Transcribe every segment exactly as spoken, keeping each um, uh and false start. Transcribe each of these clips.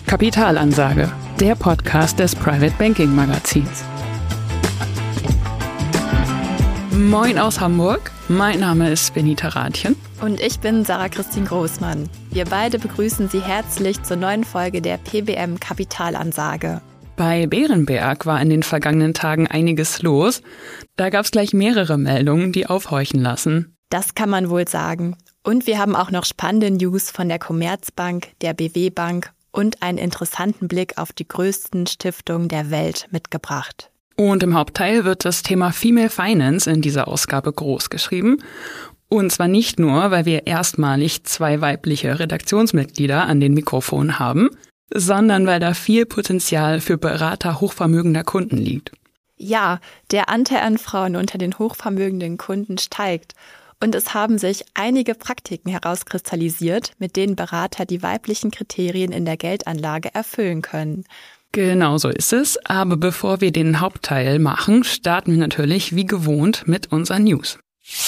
Kapitalansage, der Podcast des Private Banking Magazins. Moin aus Hamburg, mein Name ist Benita Rathjen. Und ich bin Sarah Christine Großmann. Wir beide begrüßen Sie herzlich zur neuen Folge der P B M Kapitalansage. Bei Berenberg war in den vergangenen Tagen einiges los. Da gab es gleich mehrere Meldungen, die aufhorchen lassen. Das kann man wohl sagen. Und wir haben auch noch spannende News von der Commerzbank, der B W Bank und einen interessanten Blick auf die größten Stiftungen der Welt mitgebracht. Und im Hauptteil wird das Thema Female Finance in dieser Ausgabe groß geschrieben. Und zwar nicht nur, weil wir erstmalig zwei weibliche Redaktionsmitglieder an den Mikrofonen haben, sondern weil da viel Potenzial für Berater hochvermögender Kunden liegt. Ja, der Anteil an Frauen unter den hochvermögenden Kunden steigt. Und es haben sich einige Praktiken herauskristallisiert, mit denen Berater die weiblichen Kriterien in der Geldanlage erfüllen können. Genau so ist es. Aber bevor wir den Hauptteil machen, starten wir natürlich wie gewohnt mit unseren News.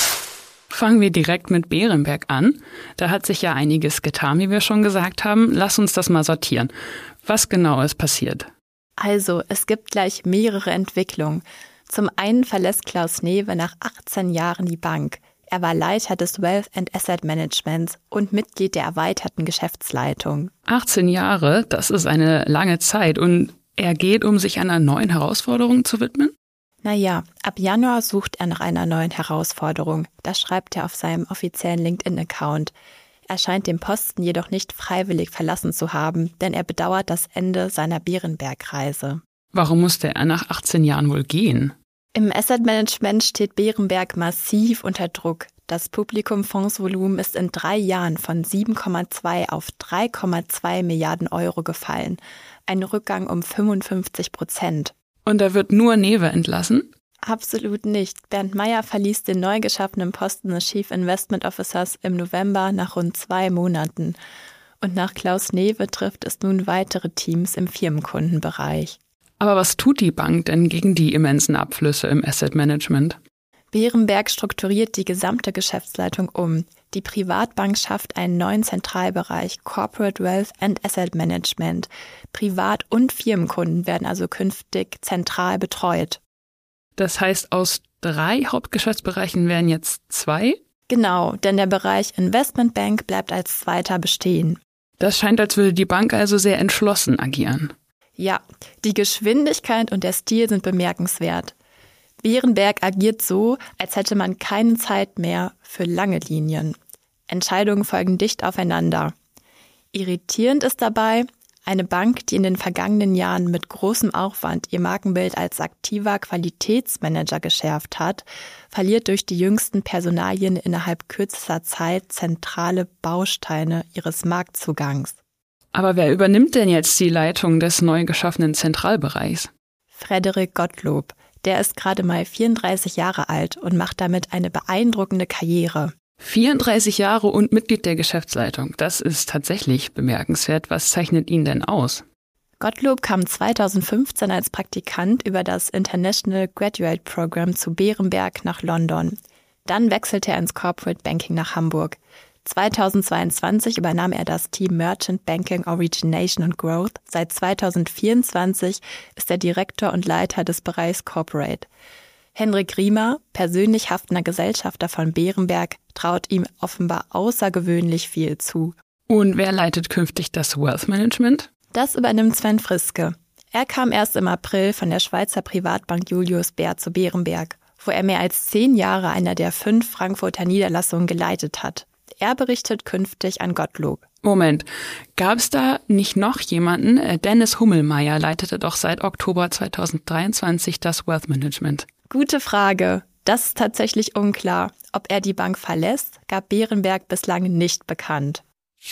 Fangen wir direkt mit Berenberg an. Da hat sich ja einiges getan, wie wir schon gesagt haben. Lass uns das mal sortieren. Was genau ist passiert? Also, es gibt gleich mehrere Entwicklungen. Zum einen verlässt Klaus Newe nach achtzehn Jahren die Bank. Er war Leiter des Wealth and Asset Managements und Mitglied der erweiterten Geschäftsleitung. achtzehn Jahre, das ist eine lange Zeit. Und er geht, um sich einer neuen Herausforderung zu widmen? Naja, ab Januar sucht er nach einer neuen Herausforderung. Das schreibt er auf seinem offiziellen LinkedIn-Account. Er scheint den Posten jedoch nicht freiwillig verlassen zu haben, denn er bedauert das Ende seiner Berenberg-Reise. Warum musste er nach achtzehn Jahren wohl gehen? Im Asset Management steht Berenberg massiv unter Druck. Das Publikum-Fondsvolumen ist in drei Jahren von sieben Komma zwei auf drei Komma zwei Milliarden Euro gefallen. Ein Rückgang um fünfundfünfzig Prozent. Und da wird nur Newe entlassen? Absolut nicht. Bernd Meyer verließ den neu geschaffenen Posten des Chief Investment Officers im November nach rund zwei Monaten. Und nach Klaus Newe trifft es nun weitere Teams im Firmenkundenbereich. Aber was tut die Bank denn gegen die immensen Abflüsse im Asset Management? Berenberg strukturiert die gesamte Geschäftsleitung um. Die Privatbank schafft einen neuen Zentralbereich Corporate Wealth and Asset Management. Privat- und Firmenkunden werden also künftig zentral betreut. Das heißt, aus drei Hauptgeschäftsbereichen werden jetzt zwei? Genau, denn der Bereich Investmentbank bleibt als zweiter bestehen. Das scheint, als würde die Bank also sehr entschlossen agieren. Ja, die Geschwindigkeit und der Stil sind bemerkenswert. Berenberg agiert so, als hätte man keine Zeit mehr für lange Linien. Entscheidungen folgen dicht aufeinander. Irritierend ist dabei, eine Bank, die in den vergangenen Jahren mit großem Aufwand ihr Markenbild als aktiver Qualitätsmanager geschärft hat, verliert durch die jüngsten Personalien innerhalb kürzester Zeit zentrale Bausteine ihres Marktzugangs. Aber wer übernimmt denn jetzt die Leitung des neu geschaffenen Zentralbereichs? Frederik Gottlob. Der ist gerade mal vierunddreißig Jahre alt und macht damit eine beeindruckende Karriere. vierunddreißig Jahre und Mitglied der Geschäftsleitung. Das ist tatsächlich bemerkenswert. Was zeichnet ihn denn aus? Gottlob kam zweitausendfünfzehn als Praktikant über das International Graduate Program zu Berenberg nach London. Dann wechselte er ins Corporate Banking nach Hamburg. zweitausendzweiundzwanzig übernahm er das Team Merchant Banking Origination und Growth. Seit zweitausendvierundzwanzig ist er Direktor und Leiter des Bereichs Corporate. Henrik Riemer, persönlich haftender Gesellschafter von Berenberg, traut ihm offenbar außergewöhnlich viel zu. Und wer leitet künftig das Wealth Management? Das übernimmt Sven Friske. Er kam erst im April von der Schweizer Privatbank Julius Baer zu Berenberg, wo er mehr als zehn Jahre einer der fünf Frankfurter Niederlassungen geleitet hat. Er berichtet künftig an Gottlob. Moment, gab es da nicht noch jemanden? Dennis Hummelmeier leitete doch seit Oktober zweitausenddreiundzwanzig das Wealth Management. Gute Frage. Das ist tatsächlich unklar. Ob er die Bank verlässt, gab Berenberg bislang nicht bekannt.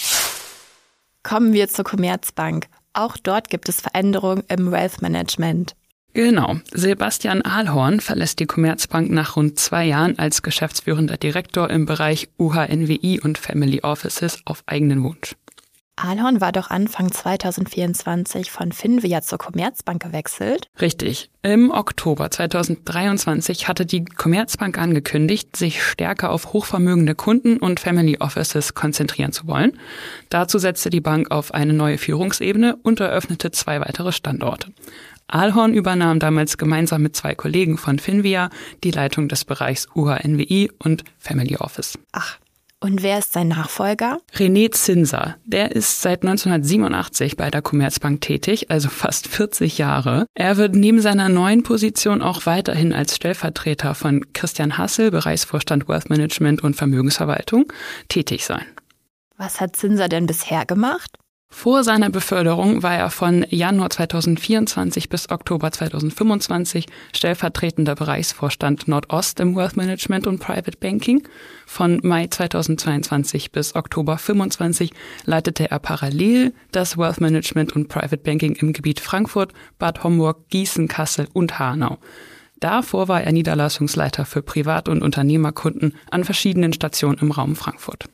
Kommen wir zur Commerzbank. Auch dort gibt es Veränderungen im Wealth Management. Genau. Sebastian Ahlhorn verlässt die Commerzbank nach rund zwei Jahren als geschäftsführender Direktor im Bereich U H N W I und Family Offices auf eigenen Wunsch. Ahlhorn war doch Anfang zweitausendvierundzwanzig von Finvia zur Commerzbank gewechselt. Richtig. Im Oktober zweitausenddreiundzwanzig hatte die Commerzbank angekündigt, sich stärker auf hochvermögende Kunden und Family Offices konzentrieren zu wollen. Dazu setzte die Bank auf eine neue Führungsebene und eröffnete zwei weitere Standorte. Ahlhorn übernahm damals gemeinsam mit zwei Kollegen von Finvia die Leitung des Bereichs U H N W I und Family Office. Ach. Und wer ist sein Nachfolger? René Zinser. Der ist seit neunzehnhundertsiebenundachtzig bei der Commerzbank tätig, also fast vierzig Jahre. Er wird neben seiner neuen Position auch weiterhin als Stellvertreter von Christian Hassel, Bereichsvorstand Wealth Management und Vermögensverwaltung, tätig sein. Was hat Zinser denn bisher gemacht? Vor seiner Beförderung war er von Januar zweitausendvierundzwanzig bis Oktober zweitausendfünfundzwanzig stellvertretender Bereichsvorstand Nordost im Wealth Management und Private Banking. Von Mai zweitausendzweiundzwanzig bis Oktober fünfundzwanzig leitete er parallel das Wealth Management und Private Banking im Gebiet Frankfurt, Bad Homburg, Gießen, Kassel und Hanau. Davor war er Niederlassungsleiter für Privat- und Unternehmerkunden an verschiedenen Stationen im Raum Frankfurt.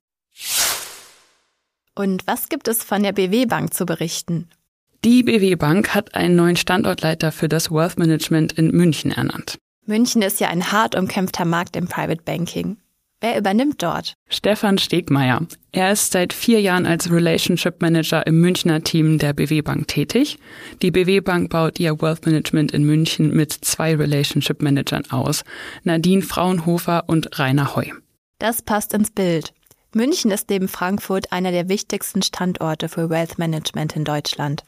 Und was gibt es von der B W Bank zu berichten? Die B W Bank hat einen neuen Standortleiter für das Wealth Management in München ernannt. München ist ja ein hart umkämpfter Markt im Private Banking. Wer übernimmt dort? Stefan Stegmeier. Er ist seit vier Jahren als Relationship Manager im Münchner Team der B W Bank tätig. Die B W Bank baut ihr Wealth Management in München mit zwei Relationship Managern aus, Nadine Fraunhofer und Rainer Heu. Das passt ins Bild. München ist neben Frankfurt einer der wichtigsten Standorte für Wealth Management in Deutschland.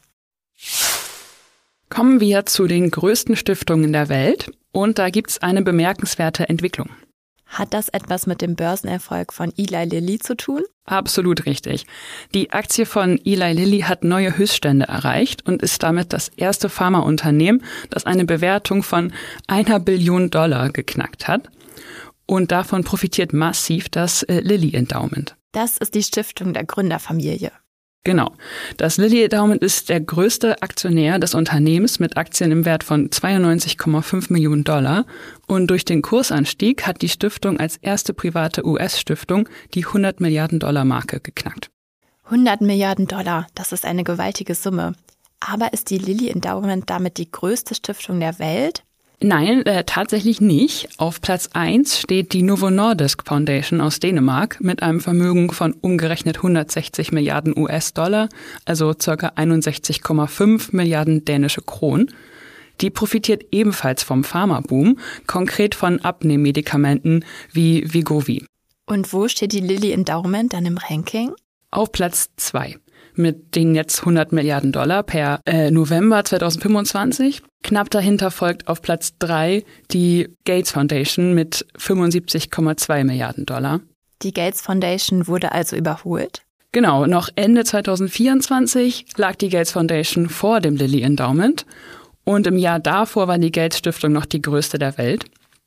Kommen wir zu den größten Stiftungen der Welt und da gibt's eine bemerkenswerte Entwicklung. Hat das etwas mit dem Börsenerfolg von Eli Lilly zu tun? Absolut richtig. Die Aktie von Eli Lilly hat neue Höchststände erreicht und ist damit das erste Pharmaunternehmen, das eine Bewertung von einer Billion Dollar geknackt hat. Und davon profitiert massiv das äh, Lilly Endowment. Das ist die Stiftung der Gründerfamilie. Genau. Das Lilly Endowment ist der größte Aktionär des Unternehmens mit Aktien im Wert von zweiundneunzig Komma fünf Millionen Dollar. Und durch den Kursanstieg hat die Stiftung als erste private U S-Stiftung die hundert Milliarden Dollar Marke geknackt. hundert Milliarden Dollar, das ist eine gewaltige Summe. Aber ist die Lilly Endowment damit die größte Stiftung der Welt? Nein, äh, tatsächlich nicht. Auf Platz eins steht die Novo Nordisk Foundation aus Dänemark mit einem Vermögen von umgerechnet hundertsechzig Milliarden U S-Dollar, also ca. einundsechzig Komma fünf Milliarden dänische Kronen. Die profitiert ebenfalls vom Pharmaboom, konkret von Abnehmmedikamenten wie Wegovy. Und wo steht die Lilly Endowment dann im Ranking? Auf Platz zwei. Mit den jetzt hundert Milliarden Dollar per äh, November zweitausendfünfundzwanzig. Knapp dahinter folgt auf Platz drei die Gates Foundation mit fünfundsiebzig Komma zwei Milliarden Dollar. Die Gates Foundation wurde also überholt? Genau, noch Ende zweitausendvierundzwanzig lag die Gates Foundation vor dem Lilly Endowment und im Jahr davor war die Gates Stiftung noch die größte der Welt.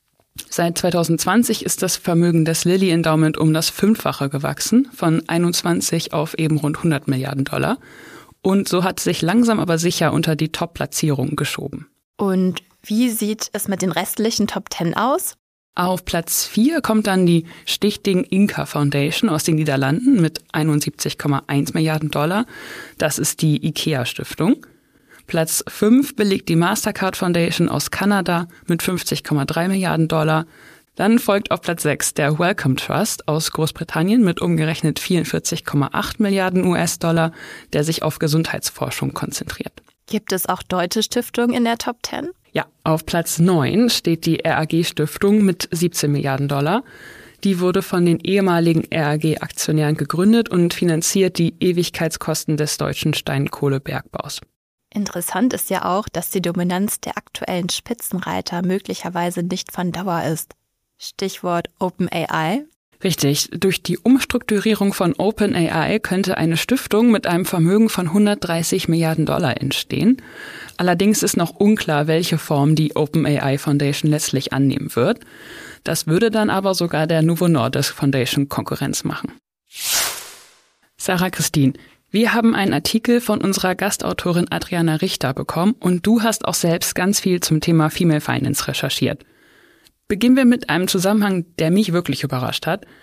Seit zweitausendzwanzig ist das Vermögen des Lilly Endowment um das Fünffache gewachsen, von einundzwanzig auf eben rund hundert Milliarden Dollar. Und so hat es sich langsam aber sicher unter die Top-Platzierungen geschoben. Und wie sieht es mit den restlichen Top Ten aus? Auf Platz vier kommt dann die Stichting Inca Foundation aus den Niederlanden mit einundsiebzig Komma eins Milliarden Dollar. Das ist die IKEA-Stiftung. Platz fünf belegt die Mastercard Foundation aus Kanada mit fünfzig Komma drei Milliarden Dollar. Dann folgt auf Platz sechs der Wellcome Trust aus Großbritannien mit umgerechnet vierundvierzig Komma acht Milliarden U S-Dollar, der sich auf Gesundheitsforschung konzentriert. Gibt es auch deutsche Stiftungen in der Top Ten? Ja, auf Platz neun steht die R A G-Stiftung mit siebzehn Milliarden Dollar. Die wurde von den ehemaligen R A G-Aktionären gegründet und finanziert die Ewigkeitskosten des deutschen Steinkohlebergbaus. Interessant ist ja auch, dass die Dominanz der aktuellen Spitzenreiter möglicherweise nicht von Dauer ist. Stichwort OpenAI. Richtig. Durch die Umstrukturierung von OpenAI könnte eine Stiftung mit einem Vermögen von hundertdreißig Milliarden Dollar entstehen. Allerdings ist noch unklar, welche Form die OpenAI Foundation letztlich annehmen wird. Das würde dann aber sogar der Novo Nordisk Foundation Konkurrenz machen. Sarah Christine, wir haben einen Artikel von unserer Gastautorin Adriana Richter bekommen und du hast auch selbst ganz viel zum Thema Female Finance recherchiert. Beginnen wir mit einem Zusammenhang, der mich wirklich überrascht hat.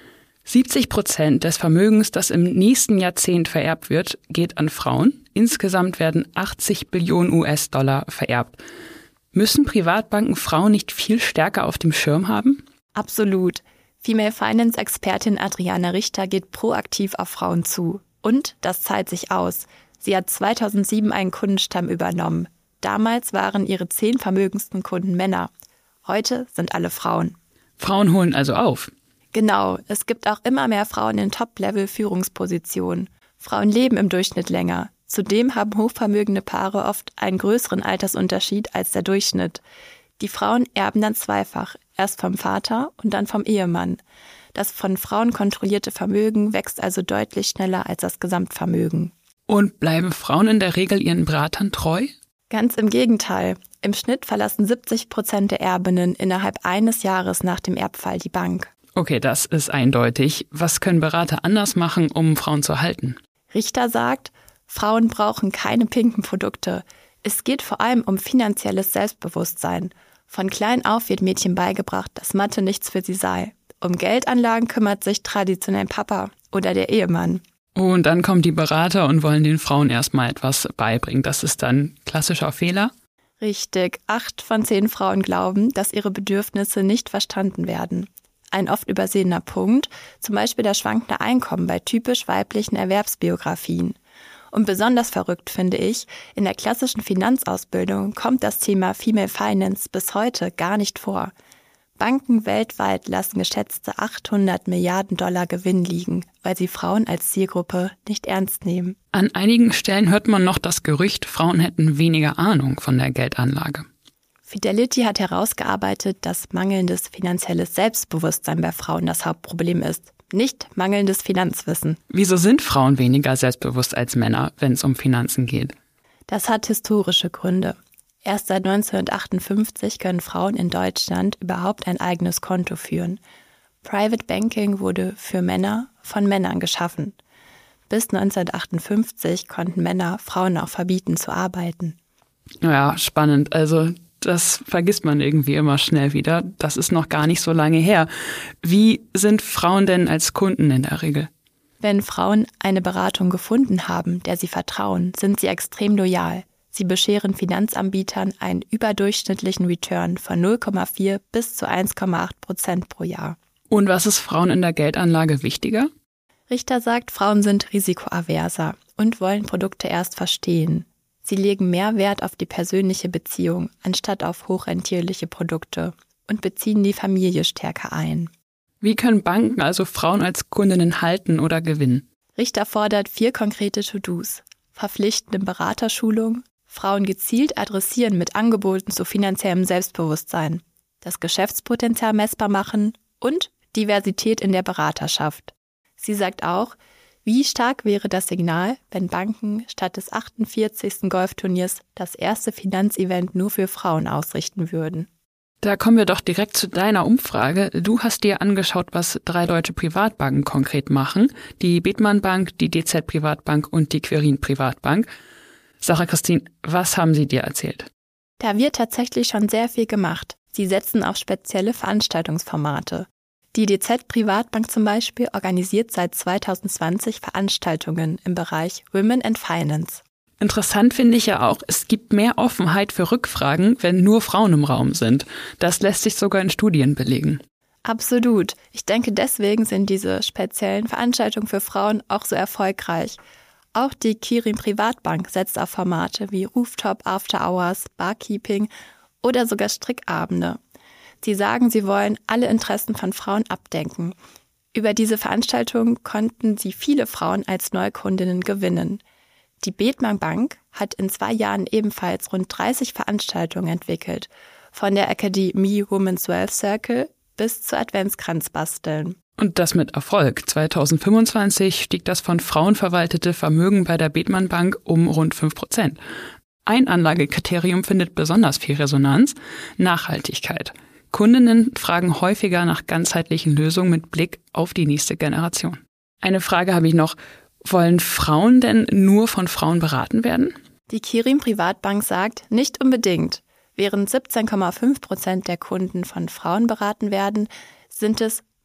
siebzig Prozent des Vermögens, das im nächsten Jahrzehnt vererbt wird, geht an Frauen. Insgesamt werden achtzig Billionen U S-Dollar vererbt. Müssen Privatbanken Frauen nicht viel stärker auf dem Schirm haben? Absolut. Female Finance-Expertin Adriana Richter geht proaktiv auf Frauen zu. Und das zahlt sich aus. Sie hat zweitausendsieben einen Kundenstamm übernommen. Damals waren ihre zehn vermögendsten Kunden Männer. Heute sind alle Frauen. Frauen holen also auf. Genau, es gibt auch immer mehr Frauen in Top-Level-Führungspositionen. Frauen leben im Durchschnitt länger. Zudem haben hochvermögende Paare oft einen größeren Altersunterschied als der Durchschnitt. Die Frauen erben dann zweifach, erst vom Vater und dann vom Ehemann. Das von Frauen kontrollierte Vermögen wächst also deutlich schneller als das Gesamtvermögen. Und bleiben Frauen in der Regel ihren Beratern treu? Ganz im Gegenteil. Im Schnitt verlassen siebzig Prozent der Erbinnen innerhalb eines Jahres nach dem Erbfall die Bank. Okay, das ist eindeutig. Was können Berater anders machen, um Frauen zu halten? Richter sagt, Frauen brauchen keine pinken Produkte. Es geht vor allem um finanzielles Selbstbewusstsein. Von klein auf wird Mädchen beigebracht, dass Mathe nichts für sie sei. Um Geldanlagen kümmert sich traditionell Papa oder der Ehemann. Und dann kommen die Berater und wollen den Frauen erstmal etwas beibringen. Das ist dann klassischer Fehler? Richtig. Acht von zehn Frauen glauben, dass ihre Bedürfnisse nicht verstanden werden. Ein oft übersehener Punkt, zum Beispiel das schwankende Einkommen bei typisch weiblichen Erwerbsbiografien. Und besonders verrückt finde ich, in der klassischen Finanzausbildung kommt das Thema Female Finance bis heute gar nicht vor. Banken weltweit lassen geschätzte achthundert Milliarden Dollar Gewinn liegen, weil sie Frauen als Zielgruppe nicht ernst nehmen. An einigen Stellen hört man noch das Gerücht, Frauen hätten weniger Ahnung von der Geldanlage. Fidelity hat herausgearbeitet, dass mangelndes finanzielles Selbstbewusstsein bei Frauen das Hauptproblem ist, nicht mangelndes Finanzwissen. Wieso sind Frauen weniger selbstbewusst als Männer, wenn es um Finanzen geht? Das hat historische Gründe. Erst seit neunzehnhundertachtundfünfzig können Frauen in Deutschland überhaupt ein eigenes Konto führen. Private Banking wurde für Männer von Männern geschaffen. Bis neunzehnhundertachtundfünfzig konnten Männer Frauen auch verbieten zu arbeiten. Ja, spannend. Also das vergisst man irgendwie immer schnell wieder. Das ist noch gar nicht so lange her. Wie sind Frauen denn als Kunden in der Regel? Wenn Frauen eine Beratung gefunden haben, der sie vertrauen, sind sie extrem loyal. Sie bescheren Finanzanbietern einen überdurchschnittlichen Return von null Komma vier bis zu eins Komma acht Prozent pro Jahr. Und was ist Frauen in der Geldanlage wichtiger? Richter sagt, Frauen sind risikoaverser und wollen Produkte erst verstehen. Sie legen mehr Wert auf die persönliche Beziehung, anstatt auf hochrentierliche Produkte und beziehen die Familie stärker ein. Wie können Banken also Frauen als Kundinnen halten oder gewinnen? Richter fordert vier konkrete To-Dos: verpflichtende Beraterschulung, Frauen gezielt adressieren mit Angeboten zu finanziellem Selbstbewusstsein, das Geschäftspotenzial messbar machen und Diversität in der Beraterschaft. Sie sagt auch, wie stark wäre das Signal, wenn Banken statt des achtundvierzigsten Golfturniers das erste Finanzevent nur für Frauen ausrichten würden. Da kommen wir doch direkt zu deiner Umfrage. Du hast dir angeschaut, was drei deutsche Privatbanken konkret machen. Die Bethmann Bank, die D Z Privatbank und die Quirin Privatbank. Sarah Christine, was haben sie dir erzählt? Da wird tatsächlich schon sehr viel gemacht. Sie setzen auf spezielle Veranstaltungsformate. Die D Z Privatbank zum Beispiel organisiert seit zweitausendzwanzig Veranstaltungen im Bereich Women and Finance. Interessant finde ich ja auch, es gibt mehr Offenheit für Rückfragen, wenn nur Frauen im Raum sind. Das lässt sich sogar in Studien belegen. Absolut. Ich denke, deswegen sind diese speziellen Veranstaltungen für Frauen auch so erfolgreich. Auch die Quirin Privatbank setzt auf Formate wie Rooftop After Hours, Barkeeping oder sogar Strickabende. Sie sagen, sie wollen alle Interessen von Frauen abdecken. Über diese Veranstaltung konnten sie viele Frauen als Neukundinnen gewinnen. Die Bethmann Bank hat in zwei Jahren ebenfalls rund dreißig Veranstaltungen entwickelt, von der Akademie Women's Wealth Circle bis zu Adventskranzbasteln. Und das mit Erfolg. zweitausendfünfundzwanzig stieg das von Frauen verwaltete Vermögen bei der Bethmann Bank um rund fünf Prozent. Ein Anlagekriterium findet besonders viel Resonanz: Nachhaltigkeit. Kundinnen fragen häufiger nach ganzheitlichen Lösungen mit Blick auf die nächste Generation. Eine Frage habe ich noch. Wollen Frauen denn nur von Frauen beraten werden? Die Quirin Privatbank sagt, nicht unbedingt. Während siebzehn Komma fünf Prozent der Kunden von Frauen beraten werden, sind es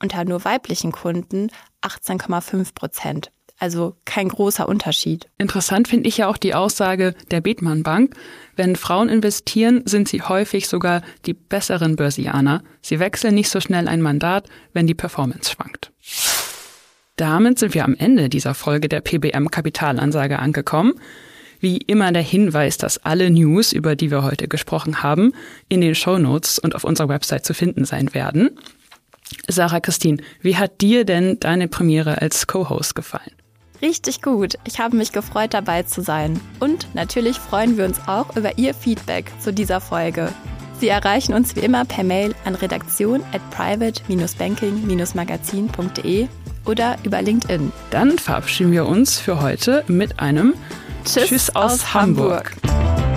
unter nur weiblichen Kunden achtzehn Komma fünf Prozent. Also kein großer Unterschied. Interessant finde ich ja auch die Aussage der Bethmann Bank. Wenn Frauen investieren, sind sie häufig sogar die besseren Börsianer. Sie wechseln nicht so schnell ein Mandat, wenn die Performance schwankt. Damit sind wir am Ende dieser Folge der P B M Kapitalansage angekommen. Wie immer der Hinweis, dass alle News, über die wir heute gesprochen haben, in den Shownotes und auf unserer Website zu finden sein werden. Sarah Christine, wie hat dir denn deine Premiere als Co-Host gefallen? Richtig gut. Ich habe mich gefreut, dabei zu sein. Und natürlich freuen wir uns auch über Ihr Feedback zu dieser Folge. Sie erreichen uns wie immer per Mail an redaktion at private dash banking dash magazin punkt de oder über LinkedIn. Dann verabschieden wir uns für heute mit einem Tschüss, Tschüss aus, aus Hamburg. Hamburg.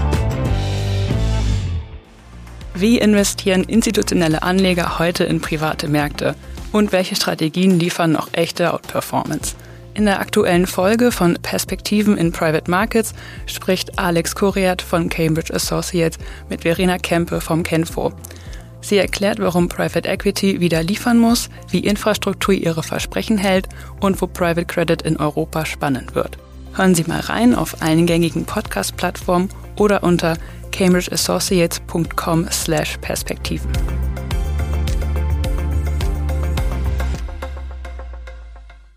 Wie investieren institutionelle Anleger heute in private Märkte? Und welche Strategien liefern noch echte Outperformance? In der aktuellen Folge von Perspektiven in Private Markets spricht Alex Kuriat von Cambridge Associates mit Verena Kempe vom Kenfo. Sie erklärt, warum Private Equity wieder liefern muss, wie Infrastruktur ihre Versprechen hält und wo Private Credit in Europa spannend wird. Hören Sie mal rein auf allen gängigen Podcast-Plattformen oder unter cambridge associates punkt com slash perspektiven.